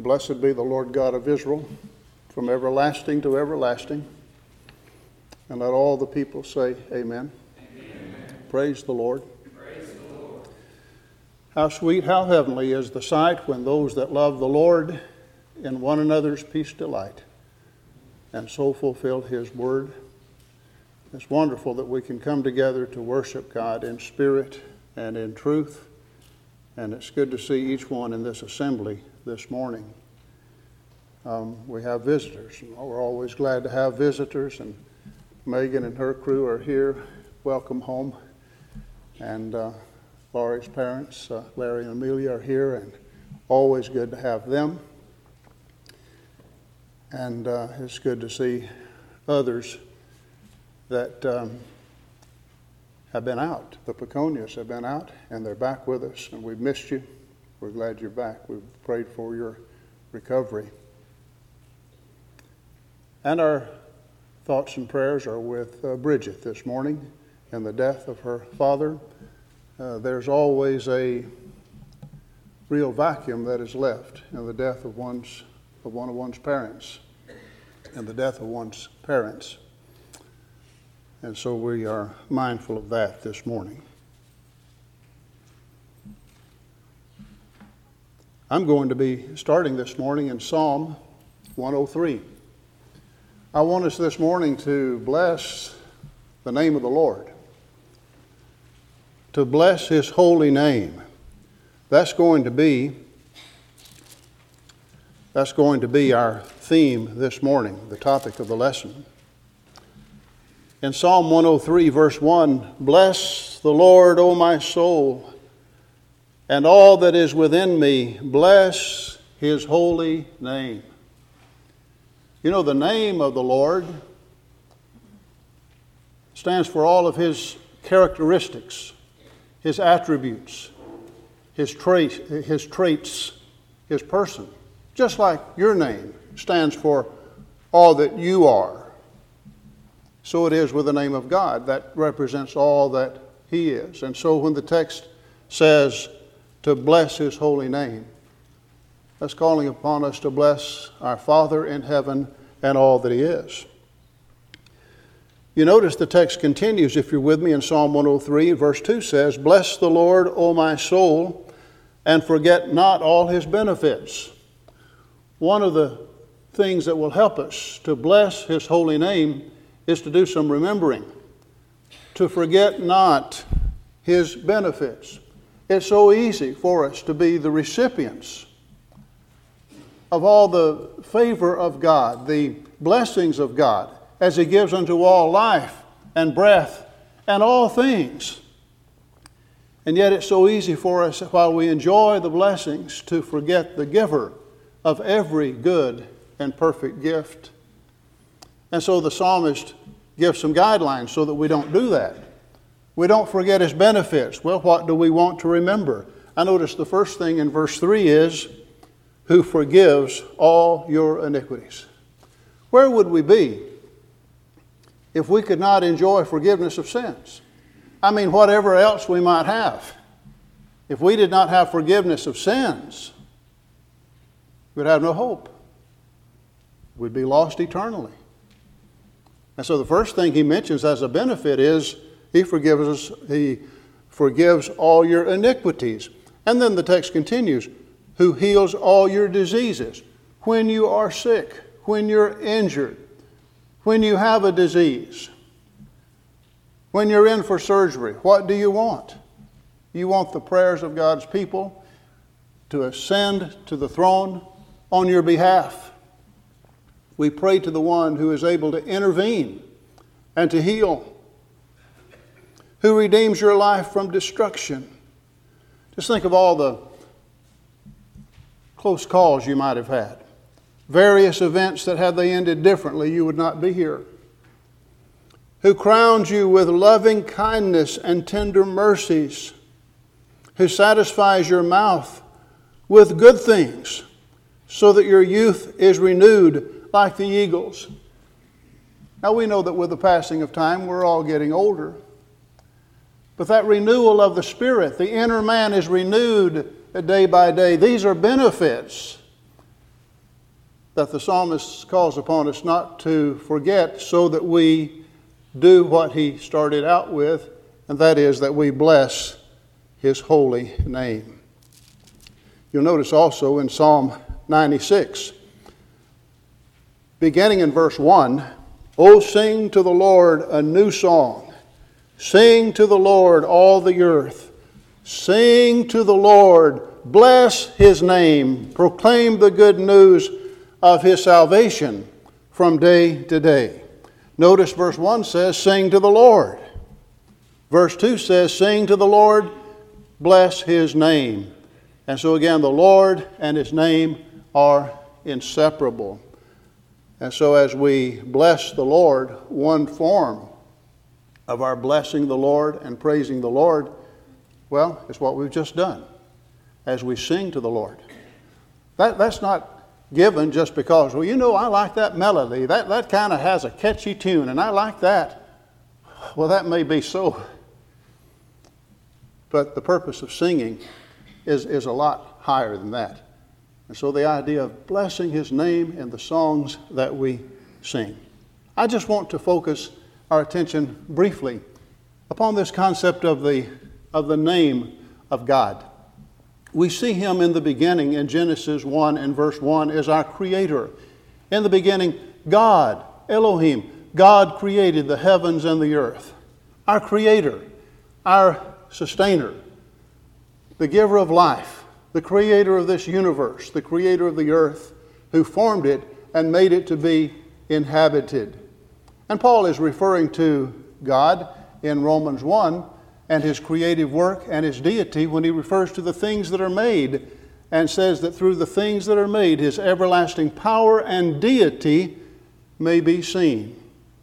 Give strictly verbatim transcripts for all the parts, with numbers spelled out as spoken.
Blessed be the Lord God of Israel, from everlasting to everlasting. And let all the people say, Amen. Amen. Praise the Lord. Praise the Lord. How sweet, how heavenly is the sight when those that love the Lord in one another's peace delight, and so fulfill His word. It's wonderful that we can come together to worship God in spirit and in truth. And it's good to see each one in this assembly this morning. Um, we have visitors. We're always glad to have visitors, and Megan and her crew are here. Welcome home. And uh, Laurie's parents, uh, Larry and Amelia, are here, and always good to have them. And uh, it's good to see others that um, have been out. The Peconias have been out, and they're back with us, and we've missed you. We're glad you're back. We've prayed for your recovery. And our thoughts and prayers are with uh, Bridget this morning and the death of her father. Uh, there's always a real vacuum that is left in the death of one's of one of one's parents, and the death of one's parents. And so we are mindful of that this morning. I'm going to be starting this morning in Psalm one oh three. I want us this morning to bless the name of the Lord, to bless His holy name. That's going to be that's going to be our theme this morning, the topic of the lesson. In Psalm one oh three, verse one, bless the Lord, O my soul, and all that is within me, bless His holy name. You know, the name of the Lord stands for all of His characteristics, His attributes, His trait, His traits, His person. Just like your name stands for all that you are. So it is with the name of God. That represents all that He is. And so when the text says to bless His holy name, that's calling upon us to bless our Father in heaven and all that He is. You notice the text continues, if you're with me, in Psalm one oh three, verse two says, bless the Lord, O my soul, and forget not all His benefits. One of the things that will help us to bless His holy name is to do some remembering, to forget not His benefits. It's so easy for us to be the recipients of all the favor of God, the blessings of God, as He gives unto all life and breath and all things. And yet it's so easy for us, while we enjoy the blessings, to forget the giver of every good and perfect gift. And so the psalmist gives some guidelines so that we don't do that. We don't forget His benefits. Well, what do we want to remember? I notice the first thing in verse three is, who forgives all your iniquities. Where would we be if we could not enjoy forgiveness of sins? I mean, whatever else we might have. If we did not have forgiveness of sins, we'd have no hope. We'd be lost eternally. And so the first thing he mentions as a benefit is he forgives us, he forgives all your iniquities. And then the text continues, who heals all your diseases. When you are sick, when you're injured, when you have a disease, when you're in for surgery, what do you want? You want the prayers of God's people to ascend to the throne on your behalf. We pray to the one who is able to intervene and to heal, who redeems your life from destruction. Just think of all the close calls you might have had. Various events that had they ended differently, you would not be here. Who crowns you with loving kindness and tender mercies. Who satisfies your mouth with good things, so that your youth is renewed like the eagles. Now we know that with the passing of time, we're all getting older. But that renewal of the Spirit, the inner man is renewed day by day. These are benefits that the psalmist calls upon us not to forget, so that we do what he started out with, and that is that we bless his holy name. You'll notice also in Psalm ninety-six, beginning in verse one, "O sing to the Lord a new song. Sing to the Lord all the earth. Sing to the Lord, bless his name. Proclaim the good news of his salvation from day to day." Notice verse one says, "Sing to the Lord." Verse two says, "Sing to the Lord, bless his name." And so again, the Lord and his name are inseparable. And so as we bless the Lord, one form of our blessing the Lord and praising the Lord, well, it's what we've just done as we sing to the Lord. That, that's not given just because, well, you know, I like that melody. That, that kind of has a catchy tune, and I like that. Well, that may be so. But the purpose of singing is, is a lot higher than that. And so the idea of blessing his name in the songs that we sing. I just want to focus our attention briefly upon this concept of the, of the name of God. We see him in the beginning in Genesis one and verse one as our creator. In the beginning, God, Elohim, God created the heavens and the earth. Our creator, our sustainer, the giver of life, the creator of this universe, the creator of the earth, who formed it and made it to be inhabited. And Paul is referring to God in Romans one and his creative work and his deity when he refers to the things that are made, and says that through the things that are made, his everlasting power and deity may be seen.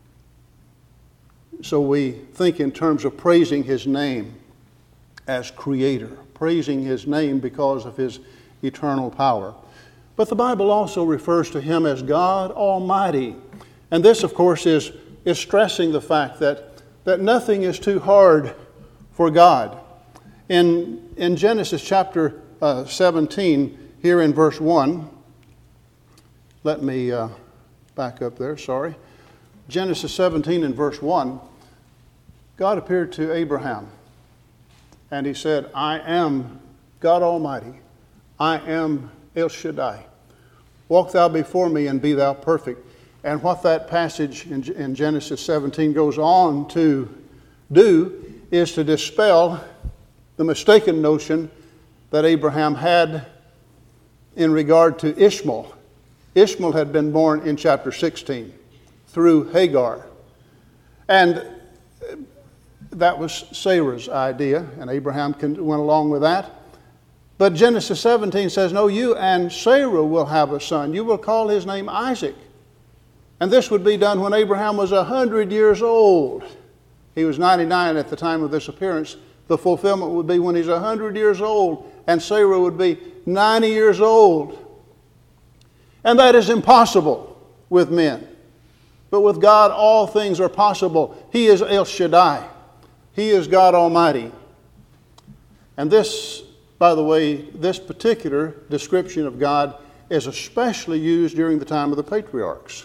So we think in terms of praising his name as creator, praising his name because of his eternal power. But the Bible also refers to him as God Almighty. And this, of course, is, is stressing the fact that, that nothing is too hard for God. In, in Genesis chapter uh, seventeen, here in verse one, let me uh, back up there, sorry. Genesis seventeen and verse one, God appeared to Abraham. And he said, "I am God Almighty. I am El Shaddai. Walk thou before me and be thou perfect." And what that passage in, in Genesis seventeen goes on to do is to dispel the mistaken notion that Abraham had in regard to Ishmael. Ishmael had been born in chapter sixteen through Hagar. And that was Sarah's idea, and Abraham went along with that. But Genesis seventeen says, "No, you and Sarah will have a son. You will call his name Isaac." And this would be done when Abraham was one hundred years old. He was ninety-nine at the time of this appearance. The fulfillment would be when he's one hundred years old, and Sarah would be ninety years old. And that is impossible with men. But with God, all things are possible. He is El Shaddai. He is God Almighty. And this, by the way, this particular description of God is especially used during the time of the patriarchs.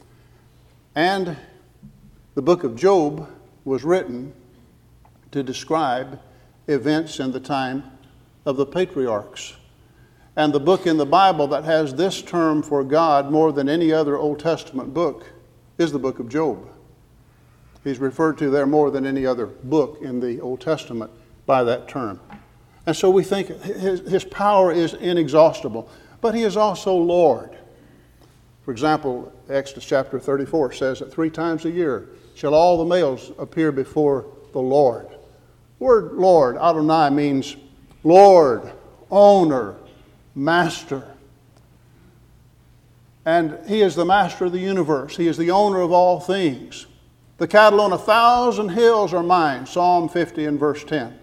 And the book of Job was written to describe events in the time of the patriarchs. And the book in the Bible that has this term for God more than any other Old Testament book is the book of Job. He's referred to there more than any other book in the Old Testament by that term. And so we think his, his power is inexhaustible, but he is also Lord. For example, Exodus chapter thirty-four says that three times a year shall all the males appear before the Lord. The word Lord, Adonai, means Lord, owner, master. And he is the master of the universe. He is the owner of all things. The cattle on a thousand hills are mine, Psalm fifty and verse ten.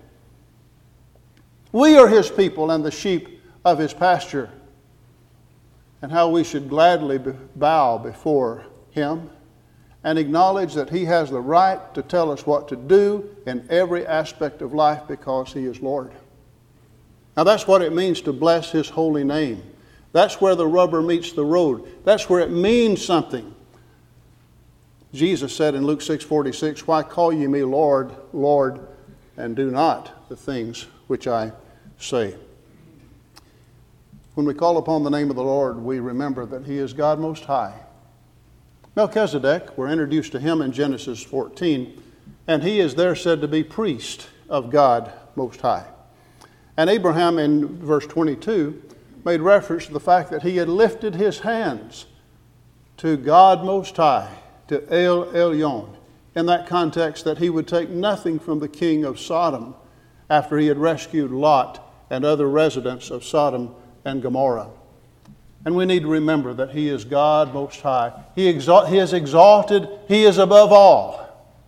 We are his people and the sheep of his pasture. And how we should gladly bow before him and acknowledge that he has the right to tell us what to do in every aspect of life because he is Lord. Now that's what it means to bless his holy name. That's where the rubber meets the road. That's where it means something. Jesus said in Luke six forty-six, "Why call ye me Lord, Lord, and do not the things which I say?" When we call upon the name of the Lord, we remember that He is God Most High. Melchizedek, we're introduced to him in Genesis fourteen, and he is there said to be priest of God Most High. And Abraham in verse twenty-two made reference to the fact that he had lifted his hands to God Most High, to El Elyon, in that context that he would take nothing from the king of Sodom after he had rescued Lot and other residents of Sodom and Gomorrah. And we need to remember that He is God Most High. He, exalt, he is exalted. He is above all.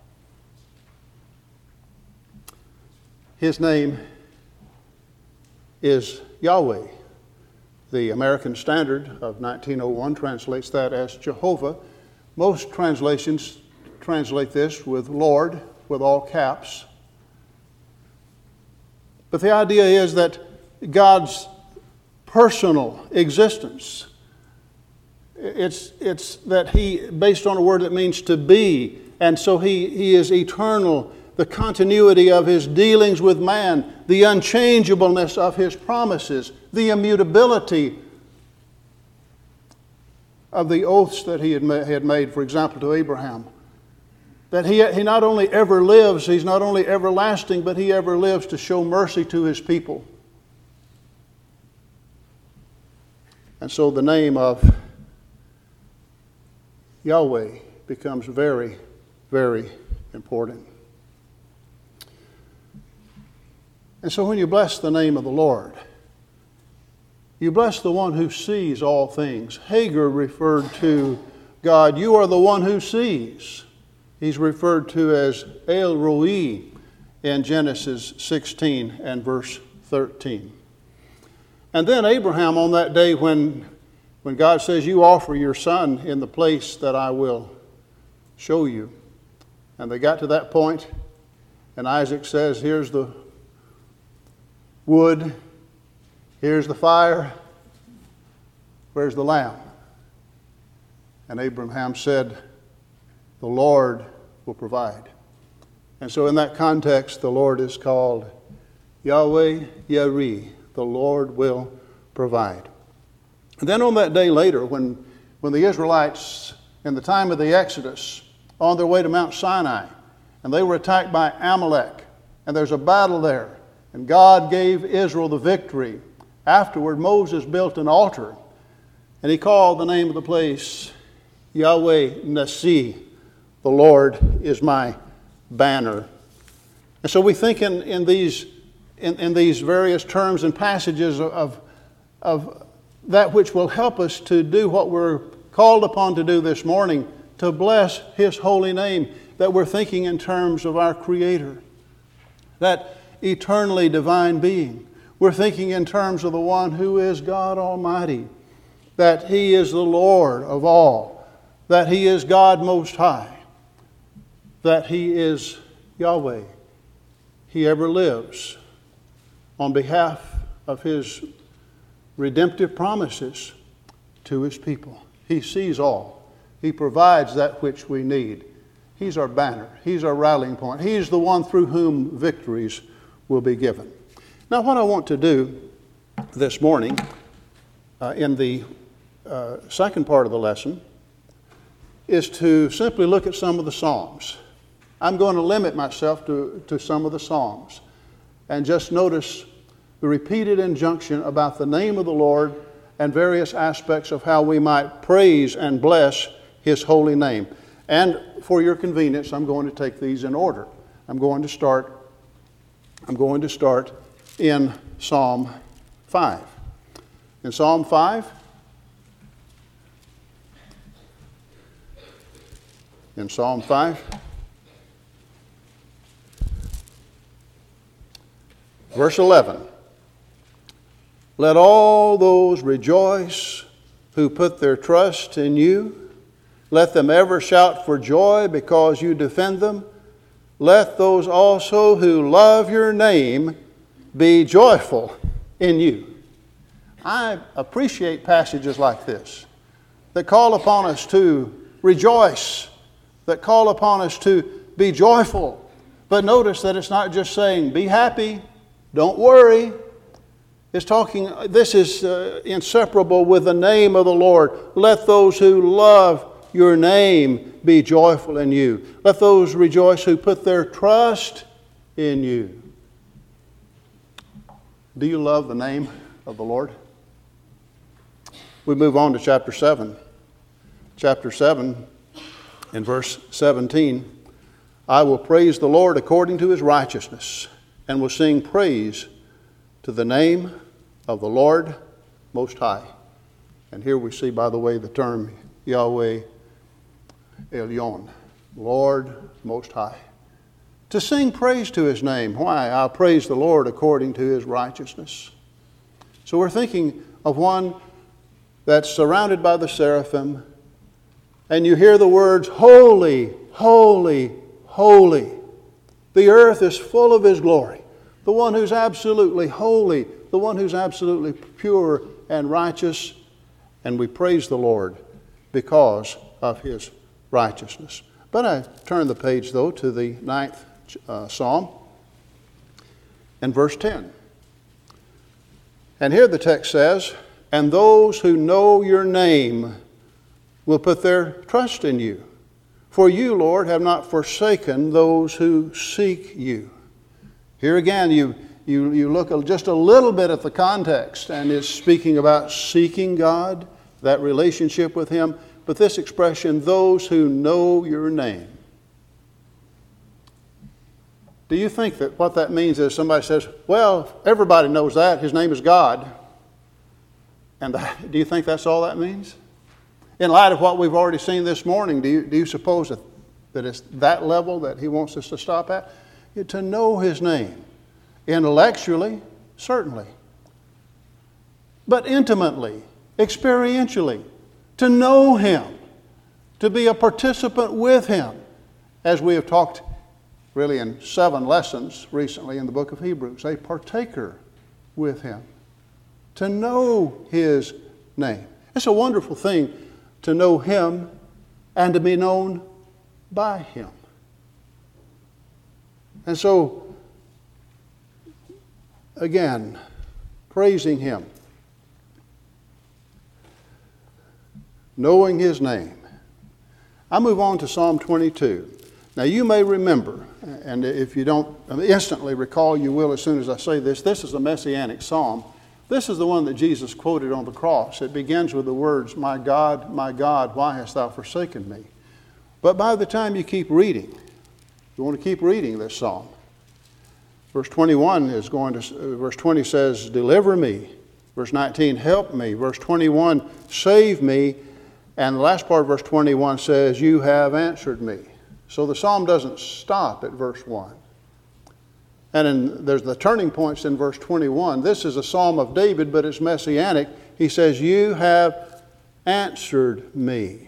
His name is Yahweh. The American Standard of nineteen oh one translates that as Jehovah. Most translations translate this with Lord, with all caps. But the idea is that God's personal existence, it's, it's that He, based on a word that means to be, and so he, he is eternal, the continuity of His dealings with man, the unchangeableness of His promises, the immutability of the oaths that He had made, for example, to Abraham. That he, he not only ever lives, He's not only everlasting, but He ever lives to show mercy to His people. And so the name of Yahweh becomes very, very important. And so when you bless the name of the Lord, you bless the one who sees all things. Hagar referred to God, "You are the one who sees." He's referred to as El Roi in Genesis sixteen and verse thirteen. And then Abraham, on that day when, when God says, "You offer your son in the place that I will show you." And they got to that point, and Isaac says, "Here's the wood, here's the fire, where's the lamb?" And Abraham said, "The Lord will provide." And so in that context, the Lord is called Yahweh Yireh. The Lord will provide. And then on that day later, when, when the Israelites, in the time of the Exodus, on their way to Mount Sinai, and they were attacked by Amalek, and there's a battle there, and God gave Israel the victory. Afterward, Moses built an altar, and he called the name of the place Yahweh Nissi. The Lord is my banner. And so we think in, in these In, in these various terms and passages of, of that which will help us to do what we're called upon to do this morning, to bless His holy name, that we're thinking in terms of our Creator, that eternally divine being. We're thinking in terms of the one who is God Almighty, that He is the Lord of all, that He is God Most High, that He is Yahweh. He ever lives on behalf of His redemptive promises to His people. He sees all. He provides that which we need. He's our banner. He's our rallying point. He's the one through whom victories will be given. Now, what I want to do this morning uh, in the uh, second part of the lesson is to simply look at some of the Psalms. I'm going to limit myself to, to some of the Psalms and just notice the repeated injunction about the name of the Lord and various aspects of how we might praise and bless His holy name. And for your convenience, I'm going to take these in order. I'm going to start, I'm going to start in Psalm five. In Psalm five, in Psalm five, verse eleven. "Let all those rejoice who put their trust in you. Let them ever shout for joy because you defend them. Let those also who love your name be joyful in you." I appreciate passages like this that call upon us to rejoice, that call upon us to be joyful. But notice that it's not just saying, be happy, don't worry. It's talking, this is uh, inseparable with the name of the Lord. Let those who love your name be joyful in you. Let those rejoice who put their trust in you. Do you love the name of the Lord? We move on to chapter seven. Chapter seven, in verse seventeen, I will praise the Lord according to his righteousness, and will sing praise to the name of the Lord Most High. And here we see, by the way, the term Yahweh Elyon, Lord Most High. To sing praise to his name. Why? I'll praise the Lord according to his righteousness. So we're thinking of one that's surrounded by the seraphim, and you hear the words, holy, holy, holy. The earth is full of his glory. The one who's absolutely holy, the one who's absolutely pure and righteous. And we praise the Lord because of his righteousness. But I turn the page, though, to the ninth uh, Psalm and verse ten. And here the text says, and those who know your name will put their trust in you. For you, Lord, have not forsaken those who seek you. Here again, you, you, you look just a little bit at the context, and it's speaking about seeking God, that relationship with him. But this expression, those who know your name. Do you think that what that means is somebody says, well, everybody knows that, his name is God. And do you think that's all that means? In light of what we've already seen this morning, do you, do you suppose that, that it's that level that he wants us to stop at? To know his name. Intellectually, certainly. But intimately, experientially. To know him. To be a participant with him. As we have talked really in seven lessons recently in the book of Hebrews. A partaker with him. To know his name. It's a wonderful thing to know him and to be known by him. And so, again, praising him, knowing his name. I move on to Psalm twenty-two. Now you may remember, and if you don't instantly recall, you will as soon as I say this, this is a messianic psalm. This is the one that Jesus quoted on the cross. It begins with the words, my God, my God, why hast thou forsaken me? But by the time you keep reading, you want to keep reading this psalm. Verse twenty-one is going to, verse twenty says, deliver me. Verse nineteen, help me. Verse twenty-one, save me. And the last part of verse twenty-one says, you have answered me. So the psalm doesn't stop at verse one. And in, there's the turning points in verse twenty-one. This is a psalm of David, but it's messianic. He says, you have answered me.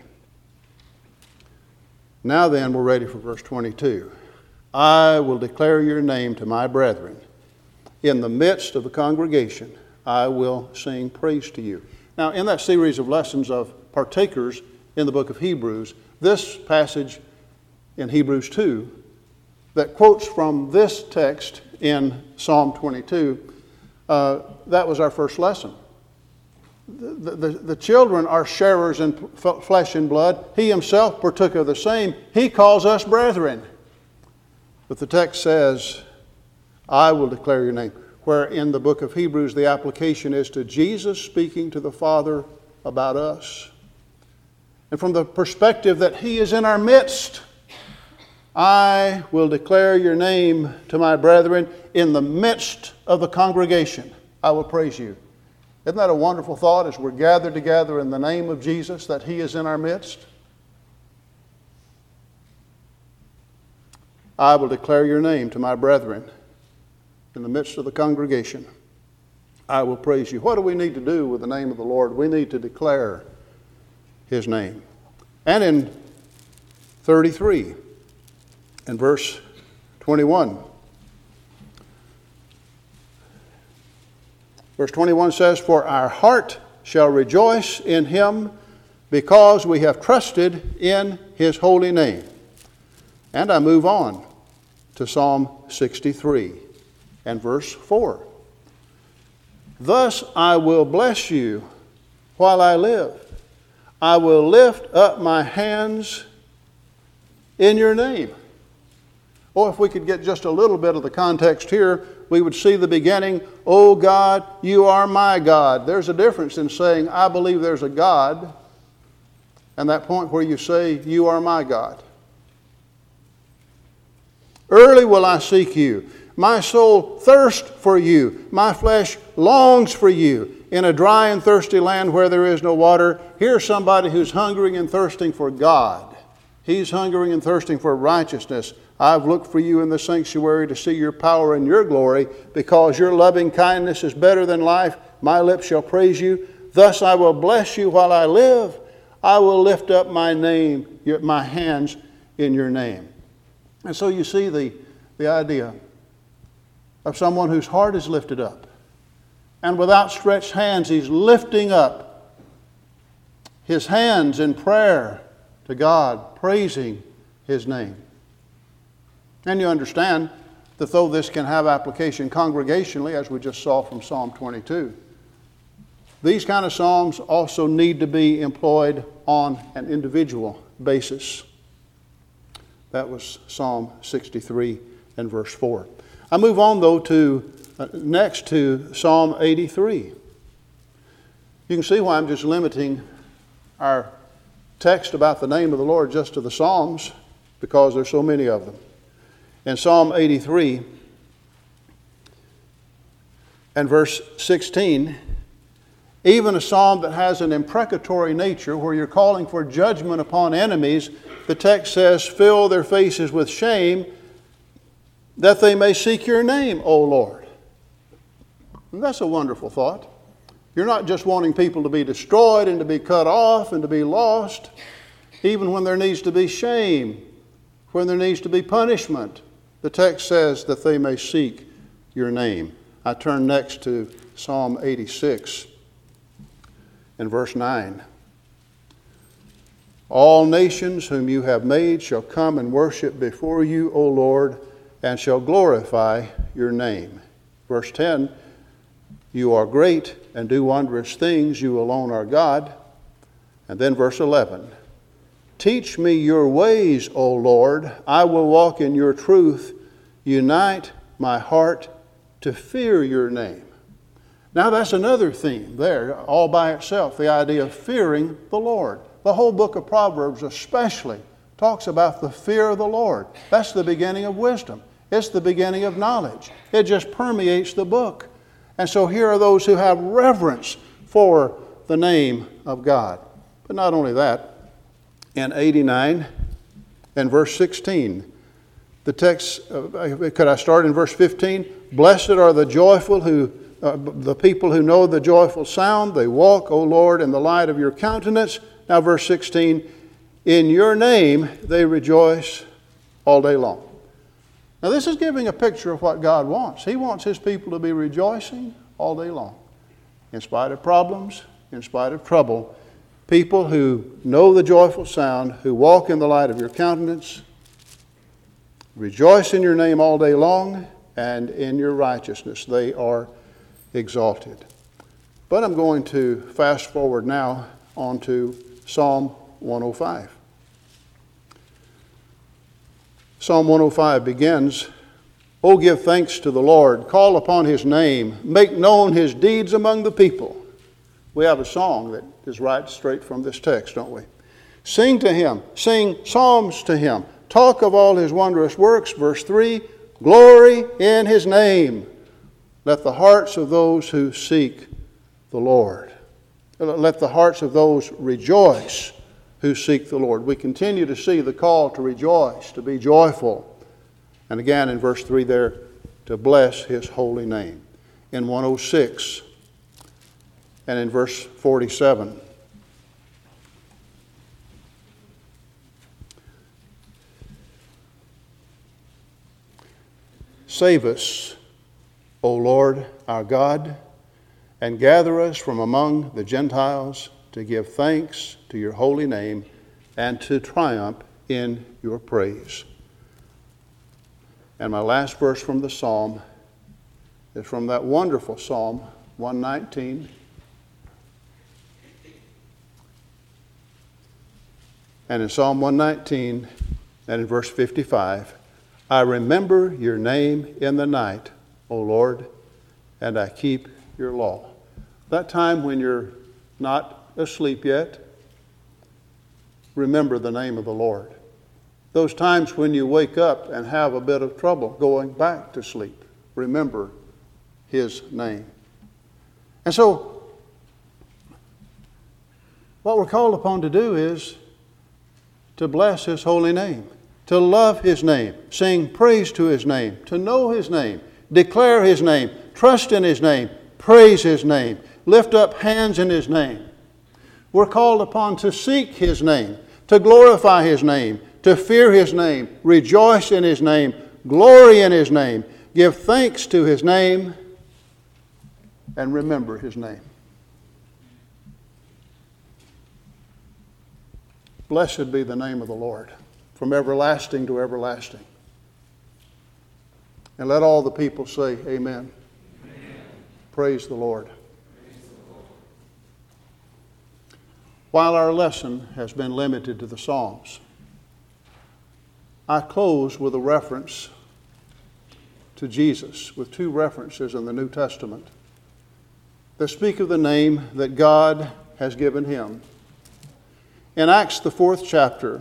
Now then, we're ready for verse twenty-two. I will declare your name to my brethren. In the midst of the congregation, I will sing praise to you. Now, in that series of lessons of partakers in the book of Hebrews, this passage in Hebrews two that quotes from this text in Psalm twenty-two, uh, that was our first lesson. The, the, the children are sharers in flesh and blood. He himself partook of the same. He calls us brethren. But the text says, I will declare your name. Where in the book of Hebrews, the application is to Jesus speaking to the Father about us. And from the perspective that he is in our midst, I will declare your name to my brethren. In the midst of the congregation, I will praise you. Isn't that a wonderful thought as we're gathered together in the name of Jesus, that he is in our midst? I will declare your name to my brethren. In the midst of the congregation, I will praise you. What do we need to do with the name of the Lord? We need to declare his name. And in thirty-three, in verse twenty-one, Verse twenty-one says, "For our heart shall rejoice in him, because we have trusted in his holy name." And I move on to Psalm sixty-three and verse four. "Thus I will bless you while I live. I will lift up my hands in your name." Oh, if we could get just a little bit of the context here, we would see the beginning, "Oh God, you are my God." There's a difference in saying, "I believe there's a God," and that point where you say, "You are my God." "Early will I seek you. My soul thirsts for you. My flesh longs for you in a dry and thirsty land where there is no water." Here's somebody who's hungering and thirsting for God. He's hungering and thirsting for righteousness. "I've looked for you in the sanctuary to see your power and your glory, because your loving kindness is better than life. My lips shall praise you. Thus I will bless you while I live. I will lift up my name, my hands in your name." And so you see the, the idea of someone whose heart is lifted up. And with outstretched hands, he's lifting up his hands in prayer to God, praising his name. And you understand that though this can have application congregationally, as we just saw from Psalm twenty-two, these kind of psalms also need to be employed on an individual basis. That was Psalm sixty-three and verse four. I move on, though, to uh, next to Psalm eighty-three. You can see why I'm just limiting our text about the name of the Lord just to the Psalms, because there's so many of them. In Psalm eighty-three and verse sixteen, even a psalm that has an imprecatory nature, where you're calling for judgment upon enemies, the text says, "Fill their faces with shame, that they may seek your name, O Lord." And that's a wonderful thought. You're not just wanting people to be destroyed and to be cut off and to be lost, even when there needs to be shame, when there needs to be punishment. The text says that they may seek your name. I turn next to Psalm eighty-six and verse nine. "All nations whom you have made shall come and worship before you, O Lord, and shall glorify your name." Verse ten, "You are great and do wondrous things. You alone are God." And then verse eleven, "Teach me your ways, O Lord. I will walk in your truth. Unite my heart to fear your name." Now that's another theme there all by itself, the idea of fearing the Lord. The whole book of Proverbs especially talks about the fear of the Lord. That's the beginning of wisdom. It's the beginning of knowledge. It just permeates the book. And so here are those who have reverence for the name of God. But not only that, in eighty-nine and verse sixteen, the text, uh, could I start in verse fifteen? "Blessed are the joyful who, uh, the people who know the joyful sound. They walk, O Lord, in the light of your countenance." Now verse sixteen, "In your name they rejoice all day long." Now this is giving a picture of what God wants. He wants his people to be rejoicing all day long. In spite of problems, in spite of trouble, people who know the joyful sound, who walk in the light of your countenance, rejoice in your name all day long, and in your righteousness they are exalted. But I'm going to fast forward now onto Psalm one oh five. Psalm one oh five begins, "Oh, give thanks to the Lord, call upon his name, make known his deeds among the people." We have a song that is right straight from this text, don't we? "Sing to him, sing psalms to him, talk of all his wondrous works." Verse three, "Glory in his name. Let the hearts of those who seek the Lord. Let the hearts of those rejoice who seek the Lord." We continue to see the call to rejoice, to be joyful. And again in verse three there, to bless his holy name. In one oh six and in verse forty-seven. "Save us, O Lord our God, and gather us from among the Gentiles to give thanks to your holy name and to triumph in your praise. And my last verse from the psalm is from that wonderful Psalm one nineteen. And in Psalm one nineteen and in verse fifty-five, I remember your name in the night, O Lord, and I keep your law. That time when you're not asleep yet, remember the name of the Lord. Those times when you wake up and have a bit of trouble going back to sleep, remember his name. And so, what we're called upon to do is to bless his holy name, to love his name, sing praise to his name, to know his name, declare his name, trust in his name, praise his name, lift up hands in his name. We're called upon to seek his name, to glorify his name, to fear his name, rejoice in his name, glory in his name, give thanks to his name, and remember his name. Blessed be the name of the Lord, from everlasting to everlasting. And let all the people say, Amen. Amen. Praise the Lord. Praise the Lord. While our lesson has been limited to the Psalms, I close with a reference to Jesus, with two references in the New Testament that speak of the name that God has given him. In Acts, the fourth chapter,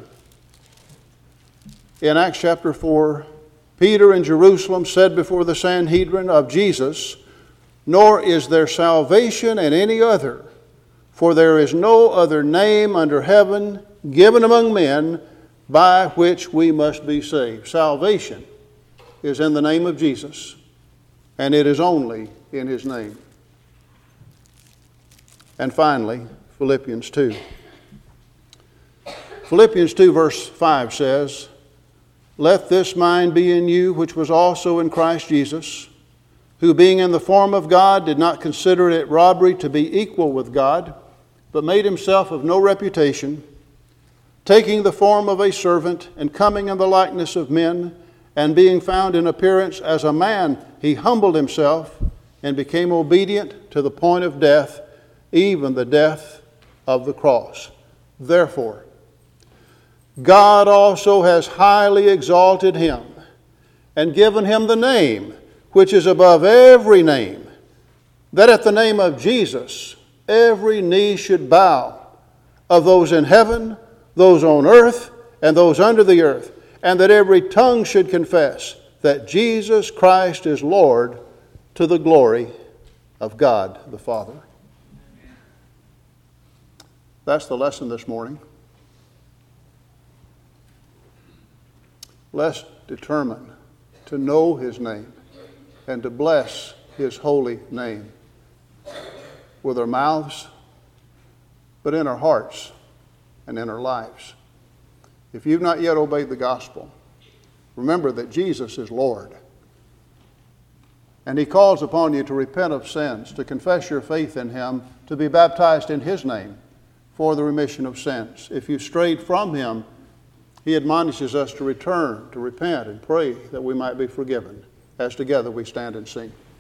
in Acts chapter four, Peter in Jerusalem said before the Sanhedrin of Jesus, nor is there salvation in any other, for there is no other name under heaven given among men by which we must be saved. Salvation is in the name of Jesus, and it is only in his name. And finally, Philippians two. Philippians two verse five says, let this mind be in you, which was also in Christ Jesus, who being in the form of God did not consider it robbery to be equal with God, but made himself of no reputation, taking the form of a servant and coming in the likeness of men, and being found in appearance as a man, he humbled himself and became obedient to the point of death, even the death of the cross. Therefore, God also has highly exalted him and given him the name which is above every name, that at the name of Jesus every knee should bow, of those in heaven, those on earth, and those under the earth, and that every tongue should confess that Jesus Christ is Lord, to the glory of God the Father. That's the lesson this morning. Let's determine to know his name and to bless his holy name with our mouths, but in our hearts and in our lives. If you've not yet obeyed the gospel, remember that Jesus is Lord. And he calls upon you to repent of sins, to confess your faith in him, to be baptized in his name for the remission of sins. If you strayed from him, he admonishes us to return, to repent, and pray that we might be forgiven, as together we stand and sing.